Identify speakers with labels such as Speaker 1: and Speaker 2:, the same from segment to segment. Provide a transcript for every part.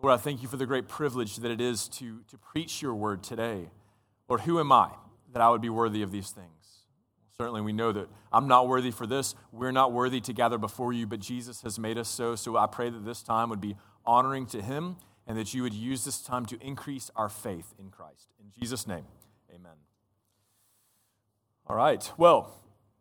Speaker 1: Lord, I thank you for the great privilege that it is to preach your word today. Lord, who am I that I would be worthy of these things? Certainly we know that I'm not worthy for this. We're not worthy to gather before you, but Jesus has made us so. So I pray that this time would be honoring to him and that you would use this time to increase our faith in Christ. In Jesus' name, amen. All right, well,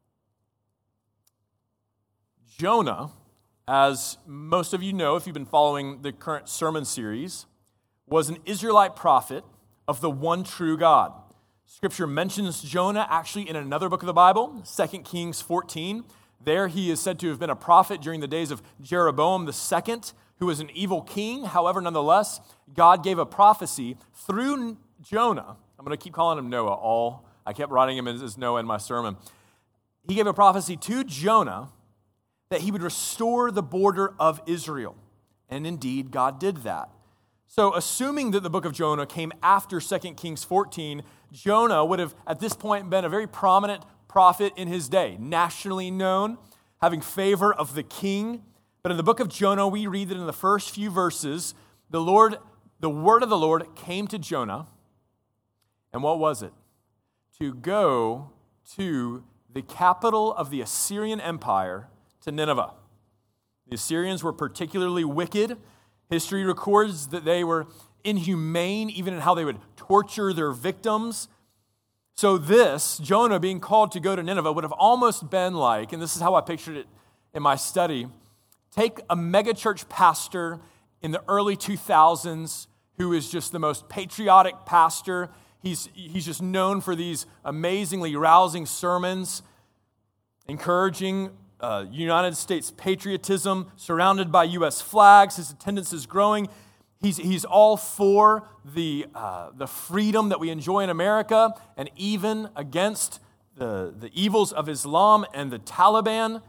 Speaker 1: Jonah, as most of you know, if you've been following the current sermon series, was an Israelite prophet of the one true God. Scripture mentions Jonah actually in another book of the Bible, 2 Kings 14. There he is said to have been a prophet during the days of Jeroboam II, who was an evil king. However, nonetheless, God gave a prophecy through Jonah. I'm going to keep calling him Noah. I kept writing him as Noah in my sermon. He gave a prophecy to Jonah that he would restore the border of Israel. And indeed, God did that. So assuming that the book of Jonah came after 2 Kings 14, Jonah would have at this point been a very prominent prophet in his day, nationally known, having favor of the king. But in the book of Jonah, we read that in the first few verses, the word of the Lord came to Jonah. And what was it? To go to the capital of the Assyrian Empire, to Nineveh. The Assyrians were particularly wicked. History records that they were inhumane, even in how they would torture their victims. So this, Jonah being called to go to Nineveh, would have almost been like, and this is how I pictured it in my study, take a megachurch pastor in the early 2000s who is just the most patriotic pastor. He's just known for these amazingly rousing sermons, encouraging United States patriotism, surrounded by U.S. flags. His attendance is growing. He's all for the freedom that we enjoy in America, and even against the evils of Islam and the Taliban.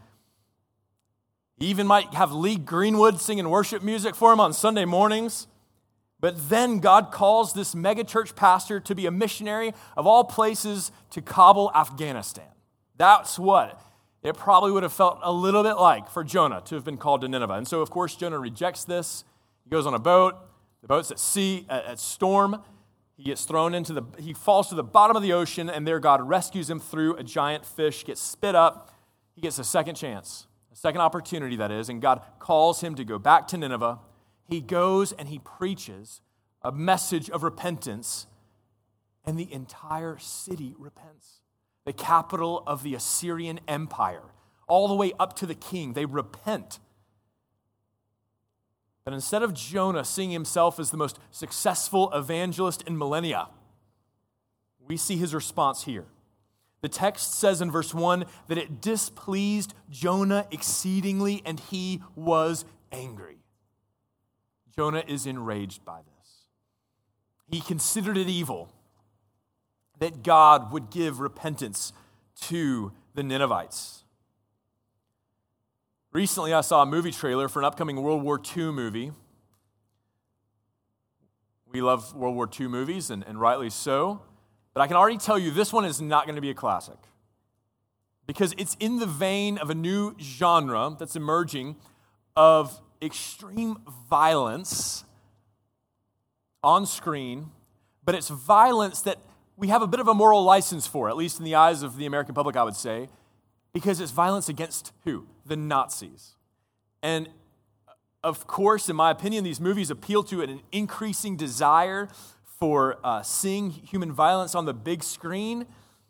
Speaker 1: He even might have Lee Greenwood singing worship music for him on Sunday mornings. But then God calls this megachurch pastor to be a missionary of all places to Kabul, Afghanistan. That's what it probably would have felt a little bit like for Jonah to have been called to Nineveh. And so, of course, Jonah rejects this. He goes on a boat. The boat's at sea, at storm. He gets he falls to the bottom of the ocean, and there God rescues him through a giant fish, gets spit up. He gets a second chance, a second opportunity, that is, and God calls him to go back to Nineveh. He goes and he preaches a message of repentance, and the entire city repents. The capital of the Assyrian Empire, all the way up to the king, they repent. But instead of Jonah seeing himself as the most successful evangelist in millennia, we see his response here. The text says in verse 1 that it displeased Jonah exceedingly, and he was angry. Jonah is enraged by this. He considered it evil that God would give repentance to the Ninevites. Recently, I saw a movie trailer for an upcoming World War II movie. We love World War II movies, and rightly so. But I can already tell you this one is not going to be a classic, because it's in the vein of a new genre that's emerging of extreme violence on screen, but it's violence that we have a bit of a moral license for, at least in the eyes of the American public, I would say, because it's violence against who? The Nazis. And of course, in my opinion, these movies appeal to an increasing desire for seeing human violence on the big screen.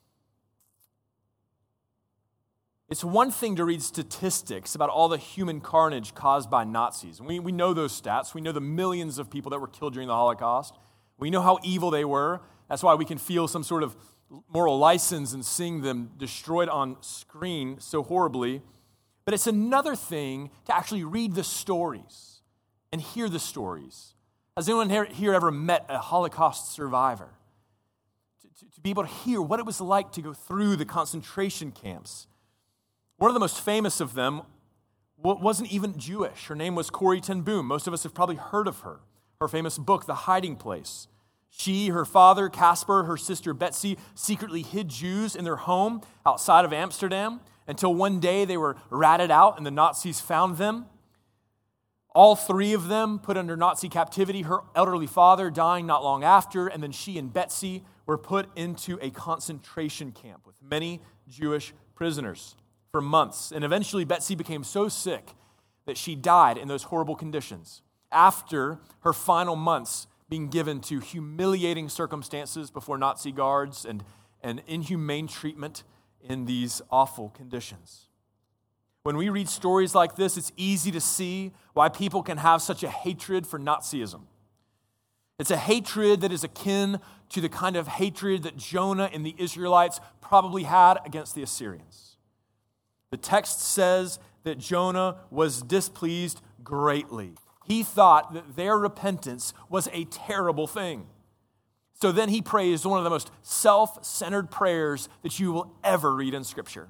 Speaker 1: It's one thing to read statistics about all the human carnage caused by Nazis. We know those stats. We know the millions of people that were killed during the Holocaust. We know how evil they were. That's why we can feel some sort of moral license in seeing them destroyed on screen so horribly. But it's another thing to actually read the stories and hear the stories. Has anyone here ever met a Holocaust survivor? To be able to hear what it was like to go through the concentration camps. One of the most famous of them wasn't even Jewish. Her name was Corrie ten Boom. Most of us have probably heard of her. Her famous book, The Hiding Place. She, her father, Caspar, her sister Betsy, secretly hid Jews in their home outside of Amsterdam until one day they were ratted out and the Nazis found them. All three of them put under Nazi captivity, her elderly father dying not long after, and then she and Betsy were put into a concentration camp with many Jewish prisoners for months. And eventually Betsy became so sick that she died in those horrible conditions after her final months being given to humiliating circumstances before Nazi guards and inhumane treatment in these awful conditions. When we read stories like this, it's easy to see why people can have such a hatred for Nazism. It's a hatred that is akin to the kind of hatred that Jonah and the Israelites probably had against the Assyrians. The text says that Jonah was displeased greatly. He thought that their repentance was a terrible thing. So then he prays one of the most self-centered prayers that you will ever read in Scripture.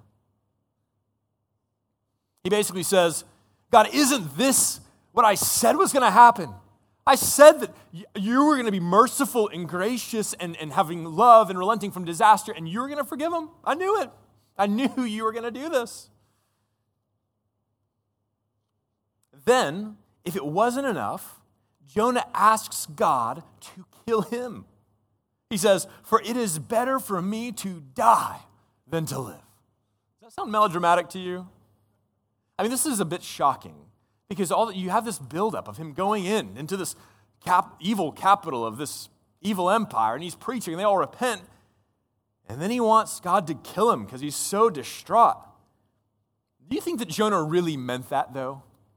Speaker 1: He basically says, God, isn't this what I said was going to happen? I said that you were going to be merciful and gracious and having love and relenting from disaster, and you were going to forgive them. I knew it. I knew you were going to do this. Then, if it wasn't enough, Jonah asks God to kill him. He says, for it is better for me to die than to live. Does that sound melodramatic to you? I mean, this is a bit shocking because you have this buildup of him going into this evil capital of this evil empire, and he's preaching, and they all repent, and then he wants God to kill him because he's so distraught. Do you think that Jonah really meant that, though?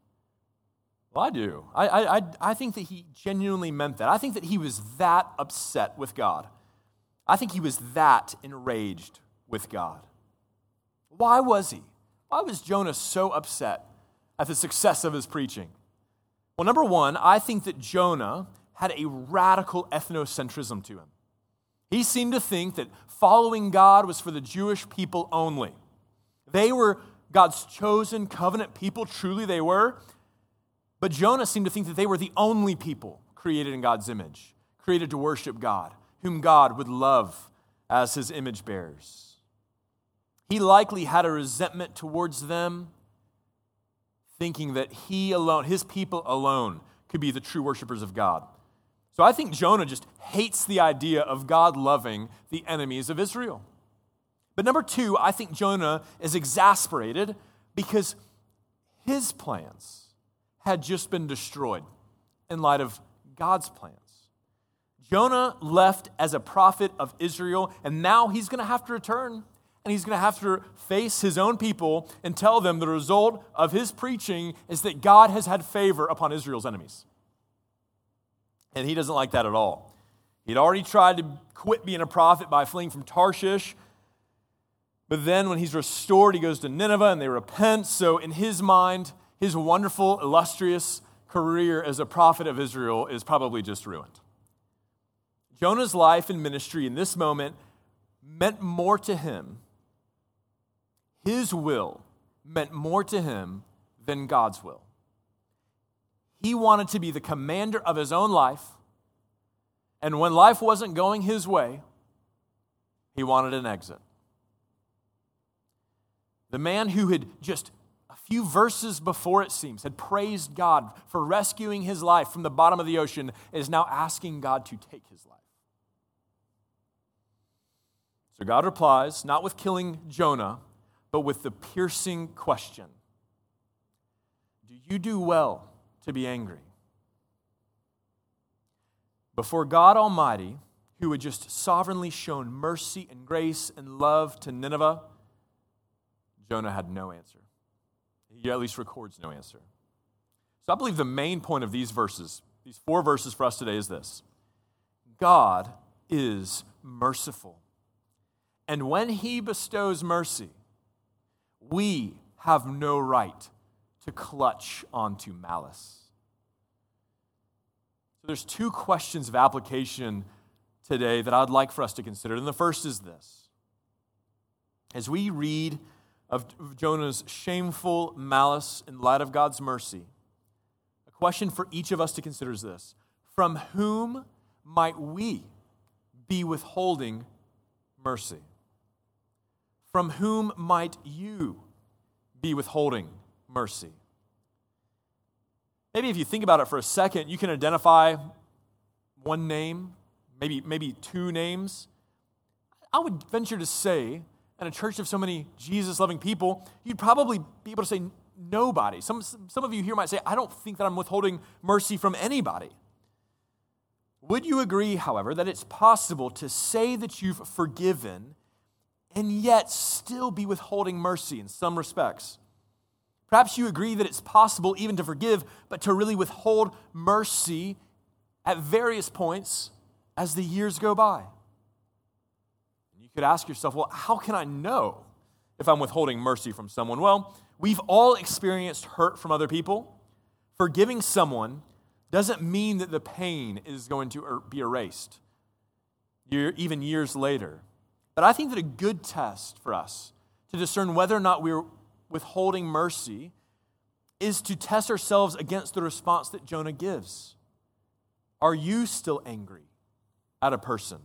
Speaker 1: Well, I do. I think that he genuinely meant that. I think that he was that upset with God. I think he was that enraged with God. Why was he? Why was Jonah so upset at the success of his preaching? Well, number one, I think that Jonah had a radical ethnocentrism to him. He seemed to think that following God was for the Jewish people only. They were God's chosen covenant people, truly they were. But Jonah seemed to think that they were the only people created in God's image, created to worship God, whom God would love as his image bearers. He likely had a resentment towards them, thinking that he alone, his people alone, could be the true worshipers of God. So I think Jonah just hates the idea of God loving the enemies of Israel. But number two, I think Jonah is exasperated because his plans had just been destroyed in light of God's plans. Jonah left as a prophet of Israel, and now he's going to have to return. And he's going to have to face his own people and tell them the result of his preaching is that God has had favor upon Israel's enemies. And he doesn't like that at all. He'd already tried to quit being a prophet by fleeing from Tarshish. But then when he's restored, he goes to Nineveh and they repent. So in his mind, his wonderful, illustrious career as a prophet of Israel is probably just ruined. Jonah's life and ministry in this moment meant more to him. His will meant more to him than God's will. He wanted to be the commander of his own life, and when life wasn't going his way, he wanted an exit. The man who had just a few verses before, it seems, had praised God for rescuing his life from the bottom of the ocean is now asking God to take his life. So God replies, not with killing Jonah, but with the piercing question, do you do well to be angry? Before God Almighty, who had just sovereignly shown mercy and grace and love to Nineveh, Jonah had no answer. He at least records no answer. So I believe the main point of these verses, these 4 verses for us today is this: God is merciful. And when he bestows mercy, we have no right to clutch onto malice. So there's 2 questions of application today that I'd like for us to consider. And the first is this: as we read of Jonah's shameful malice in light of God's mercy, a question for each of us to consider is this: from whom might we be withholding mercy? From whom might you be withholding mercy? Maybe if you think about it for a second, you can identify one name, maybe two names. I would venture to say, in a church of so many Jesus-loving people, you'd probably be able to say nobody. Some of you here might say, I don't think that I'm withholding mercy from anybody. Would you agree, however, that it's possible to say that you've forgiven and yet still be withholding mercy in some respects? Perhaps you agree that it's possible even to forgive, but to really withhold mercy at various points as the years go by. You could ask yourself, well, how can I know if I'm withholding mercy from someone? Well, we've all experienced hurt from other people. Forgiving someone doesn't mean that the pain is going to be erased, even years later. But I think that a good test for us to discern whether or not we're withholding mercy is to test ourselves against the response that Jonah gives. Are you still angry at a person?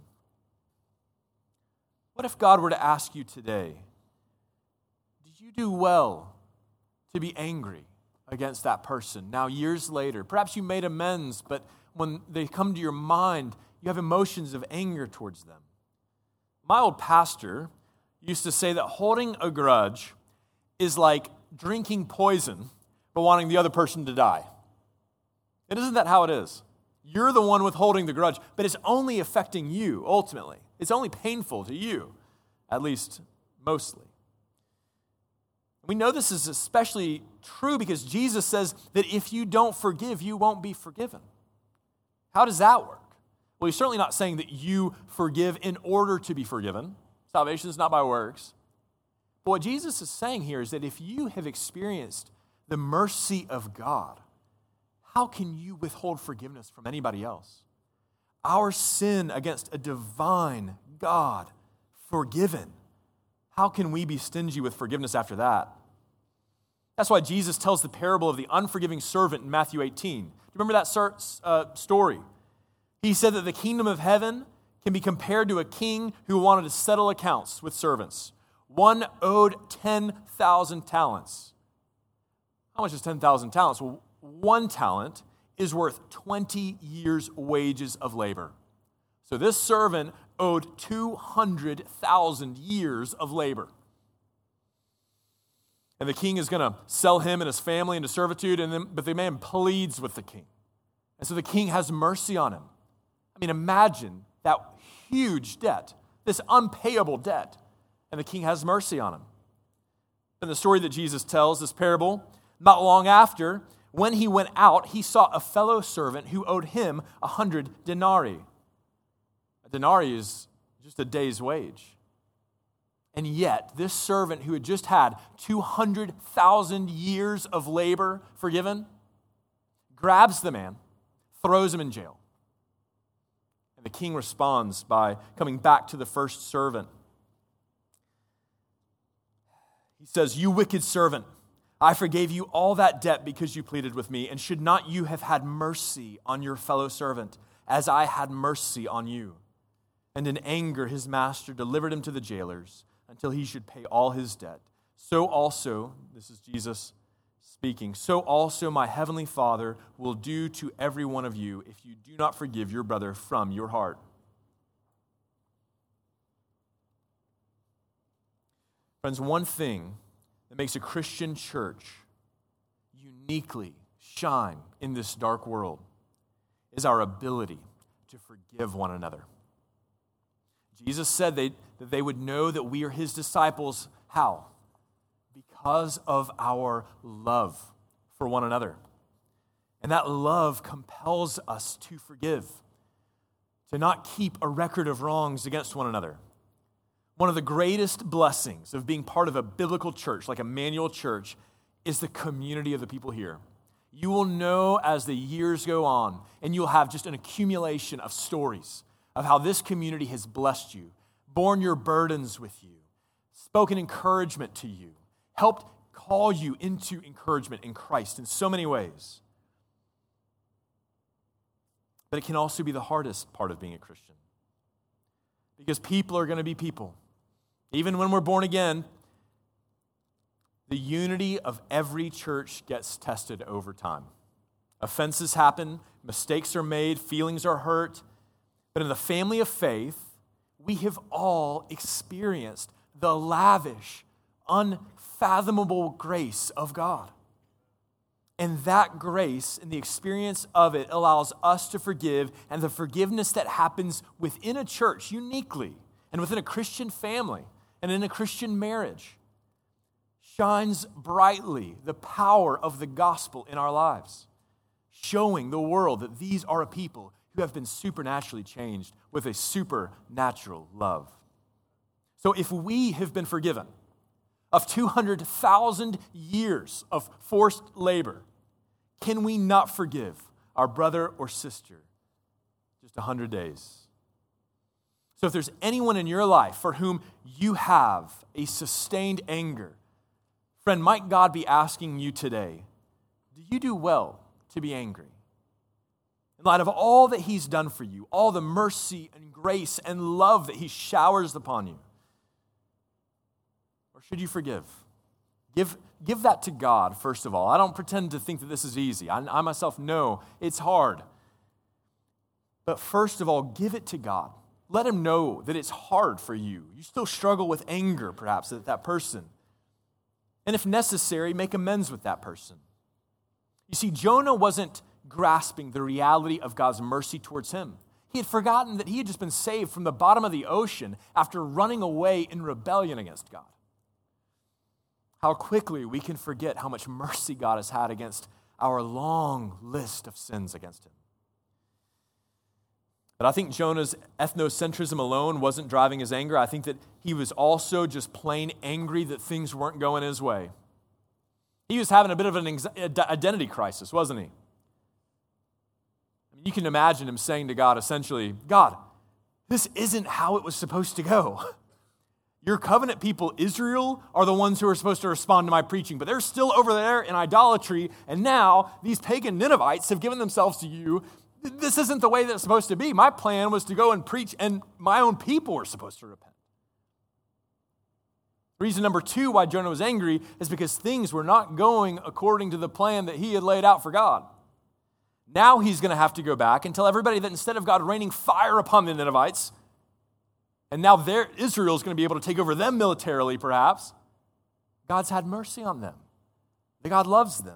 Speaker 1: What if God were to ask you today, did you do well to be angry against that person? Now, years later, perhaps you made amends, but when they come to your mind, you have emotions of anger towards them. My old pastor used to say that holding a grudge is like drinking poison but wanting the other person to die. And isn't that how it is? You're the one withholding the grudge, but it's only affecting you ultimately. It's only painful to you, at least mostly. We know this is especially true because Jesus says that if you don't forgive, you won't be forgiven. How does that work? Well, he's certainly not saying that you forgive in order to be forgiven. Salvation is not by works. But what Jesus is saying here is that if you have experienced the mercy of God, how can you withhold forgiveness from anybody else? Our sin against a divine God, forgiven. How can we be stingy with forgiveness after that? That's why Jesus tells the parable of the unforgiving servant in Matthew 18. Do you remember that story? He said that the kingdom of heaven can be compared to a king who wanted to settle accounts with servants. One owed 10,000 talents. How much is 10,000 talents? Well, 1 talent is worth 20 years' wages of labor. So this servant owed 200,000 years of labor. And the king is going to sell him and his family into servitude, but the man pleads with the king. And so the king has mercy on him. I mean, imagine that huge debt, this unpayable debt, and the king has mercy on him. In the story that Jesus tells, this parable, not long after, when he went out, he saw a fellow servant who owed him 100 denarii. A denarii is just a day's wage. And yet, this servant who had just had 200,000 years of labor forgiven, grabs the man, throws him in jail. And the king responds by coming back to the first servant. He says, "You wicked servant, I forgave you all that debt because you pleaded with me, and should not you have had mercy on your fellow servant, as I had mercy on you?" And in anger his master delivered him to the jailers until he should pay all his debt. So also, this is Jesus speaking, so also my heavenly Father will do to every one of you if you do not forgive your brother from your heart. Friends, one thing that makes a Christian church uniquely shine in this dark world is our ability to forgive one another. Jesus said that they would know that we are his disciples. How? Because of our love for one another. And that love compels us to forgive, to not keep a record of wrongs against one another. One of the greatest blessings of being part of a biblical church, like Emmanuel Church, is the community of the people here. You will know as the years go on, and you'll have just an accumulation of stories of how this community has blessed you, borne your burdens with you, spoken encouragement to you, helped call you into encouragement in Christ in so many ways. But it can also be the hardest part of being a Christian, because people are going to be people. Even when we're born again, the unity of every church gets tested over time. Offenses happen, mistakes are made, feelings are hurt. But in the family of faith, we have all experienced the lavish, unfathomable grace of God. And that grace and the experience of it allows us to forgive, and the forgiveness that happens within a church uniquely, and within a Christian family, and in a Christian marriage, shines brightly the power of the gospel in our lives, showing the world that these are a people who have been supernaturally changed with a supernatural love. So if we have been forgiven of 200,000 years of forced labor, can we not forgive our brother or sister just 100 days? So if there's anyone in your life for whom you have a sustained anger, friend, might God be asking you today, do you do well to be angry? In light of all that he's done for you, all the mercy and grace and love that he showers upon you, or should you forgive? Give that to God, first of all. I don't pretend to think that this is easy. I myself know it's hard. But first of all, give it to God. Let him know that it's hard for you. You still struggle with anger, perhaps, at that person. And if necessary, make amends with that person. You see, Jonah wasn't grasping the reality of God's mercy towards him. He had forgotten that he had just been saved from the bottom of the ocean after running away in rebellion against God. How quickly we can forget how much mercy God has had against our long list of sins against him. But I think Jonah's ethnocentrism alone wasn't driving his anger. I think that he was also just plain angry that things weren't going his way. He was having a bit of an identity crisis, wasn't he? I mean, you can imagine him saying to God, essentially, God, this isn't how it was supposed to go. Your covenant people, Israel, are the ones who are supposed to respond to my preaching, but they're still over there in idolatry, and now these pagan Ninevites have given themselves to you. This isn't the way that it's supposed to be. My plan was to go and preach, and my own people were supposed to repent. Reason number 2 why Jonah was angry is because things were not going according to the plan that he had laid out for God. Now he's going to have to go back and tell everybody that instead of God raining fire upon the Ninevites, and now Israel is going to be able to take over them militarily, perhaps, God's had mercy on them. That God loves them.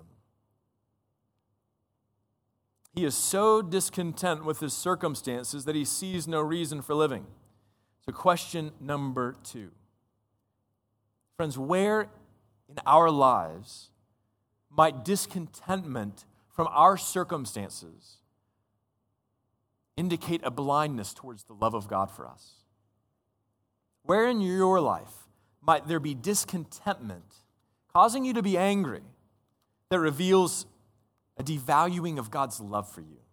Speaker 1: He is so discontent with his circumstances that he sees no reason for living. So question number 2. Friends, where in our lives might discontentment from our circumstances indicate a blindness towards the love of God for us? Where in your life might there be discontentment causing you to be angry that reveals a devaluing of God's love for you?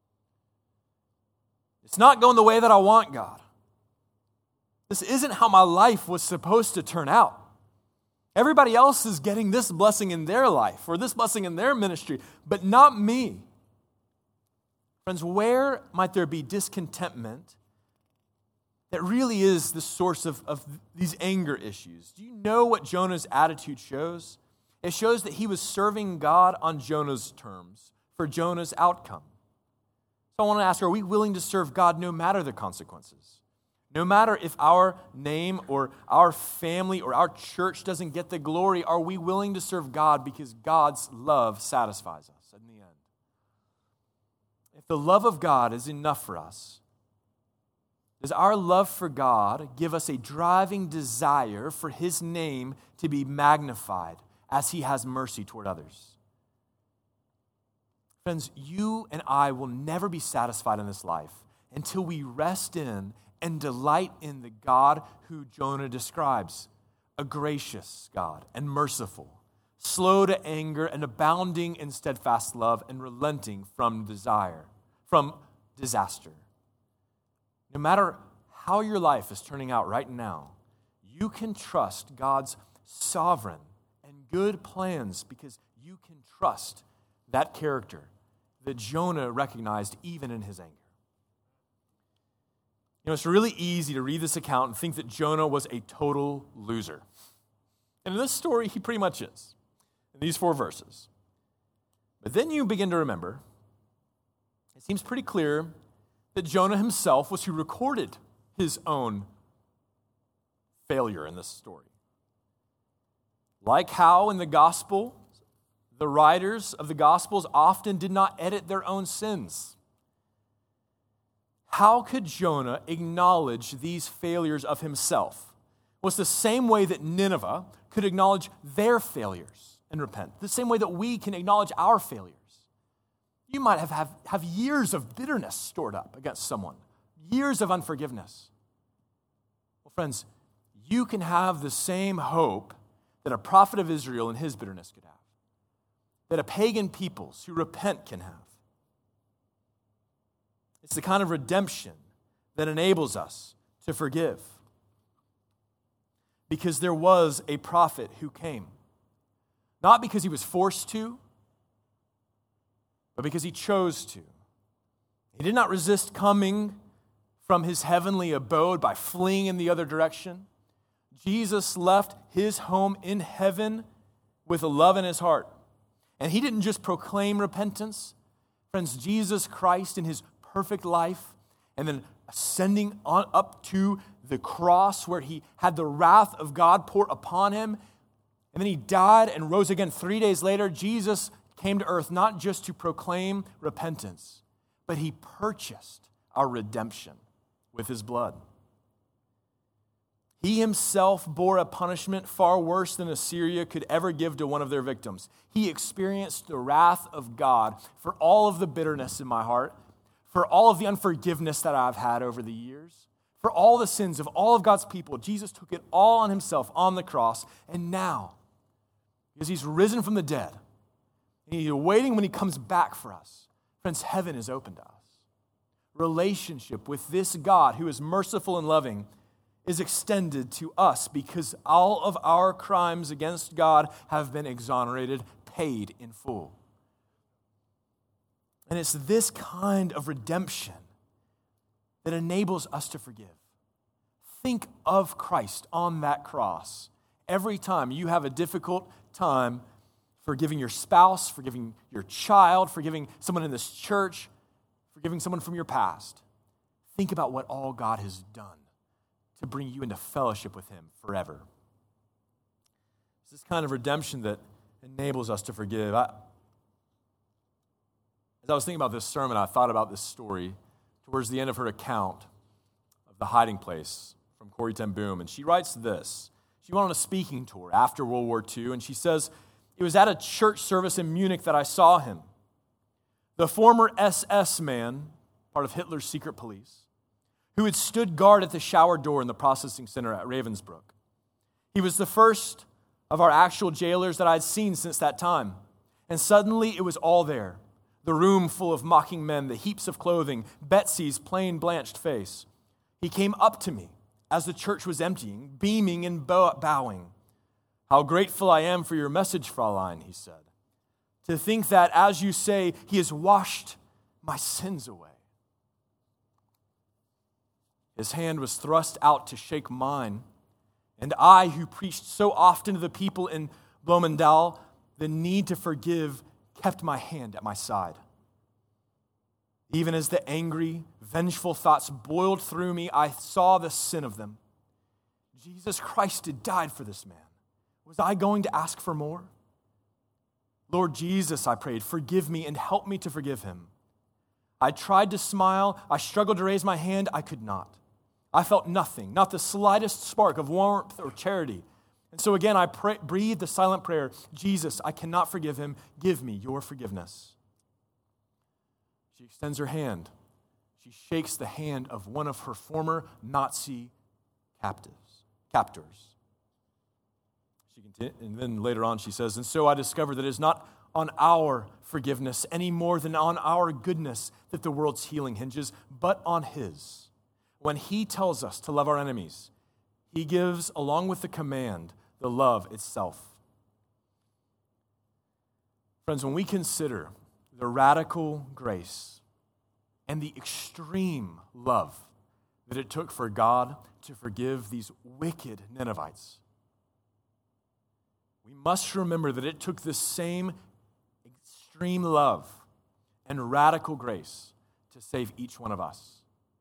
Speaker 1: It's not going the way that I want, God. This isn't how my life was supposed to turn out. Everybody else is getting this blessing in their life or this blessing in their ministry, but not me. Friends, where might there be discontentment that really is the source of these anger issues? Do you know what Jonah's attitude shows? It shows that he was serving God on Jonah's terms for Jonah's outcome. So I want to ask, are we willing to serve God no matter the consequences? No matter if our name or our family or our church doesn't get the glory, are we willing to serve God because God's love satisfies us in the end? If the love of God is enough for us, does our love for God give us a driving desire for his name to be magnified as he has mercy toward others? Friends, you and I will never be satisfied in this life until we rest in and delight in the God who Jonah describes, a gracious God and merciful, slow to anger and abounding in steadfast love and relenting from disaster. No matter how your life is turning out right now, you can trust God's sovereign and good plans because you can trust that character that Jonah recognized even in his anger. You know, it's really easy to read this account and think that Jonah was a total loser. And in this story, he pretty much is, in these 4 verses. But then you begin to remember, it seems pretty clear that Jonah himself was who recorded his own failure in this story. Like how in the gospel, the writers of the Gospels often did not edit their own sins. How could Jonah acknowledge these failures of himself? Well, it's the same way that Nineveh could acknowledge their failures and repent, the same way that we can acknowledge our failures. You might have years of bitterness stored up against someone, years of unforgiveness. Well, friends, you can have the same hope that a prophet of Israel in his bitterness could have, that a pagan peoples who repent can have. It's the kind of redemption that enables us to forgive. Because there was a prophet who came, not because he was forced to, but because he chose to. He did not resist coming from his heavenly abode by fleeing in the other direction. Jesus left his home in heaven with a love in his heart. And he didn't just proclaim repentance. Friends, Jesus Christ in his perfect life and then ascending on up to the cross where he had the wrath of God poured upon him. And then he died and rose again 3 days later. Jesus came to earth not just to proclaim repentance, but he purchased our redemption with his blood. He himself bore a punishment far worse than Assyria could ever give to one of their victims. He experienced the wrath of God for all of the bitterness in my heart, for all of the unforgiveness that I've had over the years, for all the sins of all of God's people. Jesus took it all on himself on the cross. And now, because he's risen from the dead, and he's waiting when he comes back for us, friends, heaven is open to us. Relationship with this God who is merciful and loving is extended to us because all of our crimes against God have been exonerated, paid in full. And it's this kind of redemption that enables us to forgive. Think of Christ on that cross. Every time you have a difficult time forgiving your spouse, forgiving your child, forgiving someone in this church, forgiving someone from your past, think about what all God has done to bring you into fellowship with him forever. It's this kind of redemption that enables us to forgive. As I was thinking about this sermon, I thought about this story towards the end of her account of The Hiding Place from Corrie ten Boom. And she writes this. She went on a speaking tour after World War II, and she says, "It was at a church service in Munich that I saw him. The former SS man, part of Hitler's secret police, who had stood guard at the shower door in the processing center at Ravensbrück. He was the first of our actual jailers that I'd seen since that time. And suddenly it was all there. The room full of mocking men, the heaps of clothing, Betsy's plain blanched face. He came up to me as the church was emptying, beaming and bowing. 'How grateful I am for your message, Fräulein,' he said. 'To think that, as you say, he has washed my sins away.' His hand was thrust out to shake mine, and I, who preached so often to the people in Bloemendaal the need to forgive, kept my hand at my side. Even as the angry, vengeful thoughts boiled through me, I saw the sin of them. Jesus Christ had died for this man. Was I going to ask for more? Lord Jesus, I prayed, forgive me and help me to forgive him. I tried to smile. I struggled to raise my hand. I could not. I felt nothing, not the slightest spark of warmth or charity. And so again, I breathed the silent prayer, Jesus, I cannot forgive him. Give me your forgiveness. She extends her hand. She shakes the hand of one of her former Nazi captors. And then later on she says, and so I discovered that it is not on our forgiveness any more than on our goodness that the world's healing hinges, but on his. When he tells us to love our enemies, he gives, along with the command, the love itself. Friends, when we consider the radical grace and the extreme love that it took for God to forgive these wicked Ninevites, we must remember that it took the same extreme love and radical grace to save each one of us.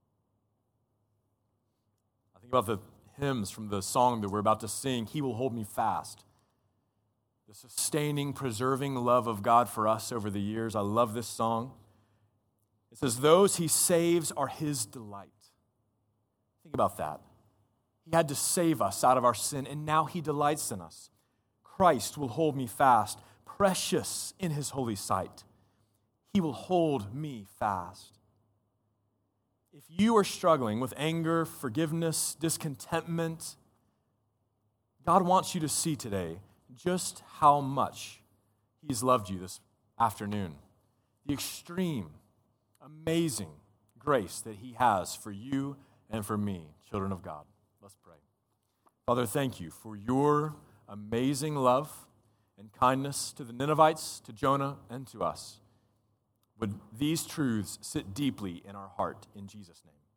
Speaker 1: I think about the hymns from the song that we're about to sing, He Will Hold Me Fast. The sustaining, preserving love of God for us over the years. I love this song. It says, those He saves are His delight. Think about that. He had to save us out of our sin, and now He delights in us. Christ will hold me fast, precious in His holy sight. He will hold me fast. If you are struggling with anger, forgiveness, discontentment, God wants you to see today just how much He's loved you this afternoon. The extreme, amazing grace that He has for you and for me, children of God. Let's pray. Father, thank you for your amazing love and kindness to the Ninevites, to Jonah, and to us. Would these truths sit deeply in our heart in Jesus' name?